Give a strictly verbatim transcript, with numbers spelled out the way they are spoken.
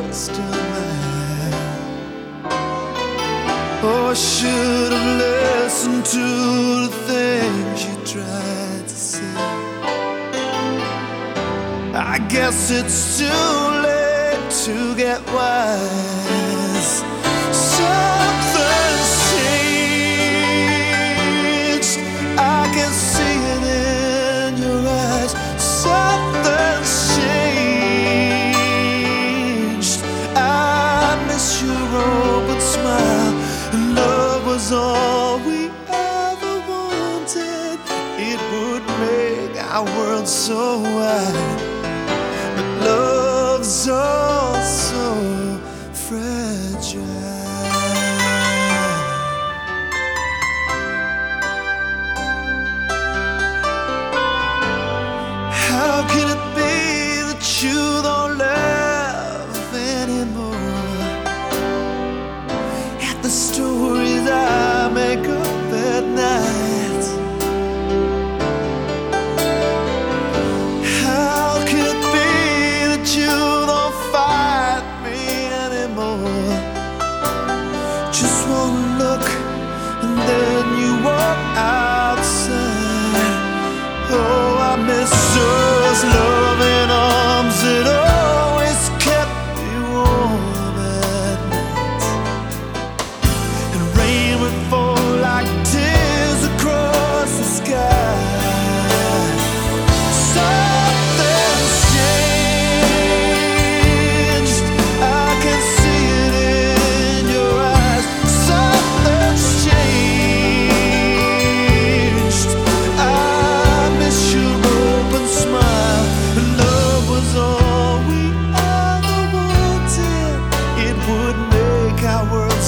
still mine. Oh, I should have listened to the things you tried to say. I guess it's too late to get wise. Something's changed, I can see it in your eyes. Something's changed, I miss your open smile. And love was all we ever wanted. It would make our world so wide. But love's all so fragile. How can it be that you don't love anymore? At the stories I make up at night. How can it be that you don't fight me anymore? Just one look and then you walk outside. Oh, I miss those loving arms that always kept me warm at night. And rain would fall like tears across the sky. Something's changed, I can see it in your eyes. Something's changed, I miss your open smile. Love was all we ever wanted. It would make our world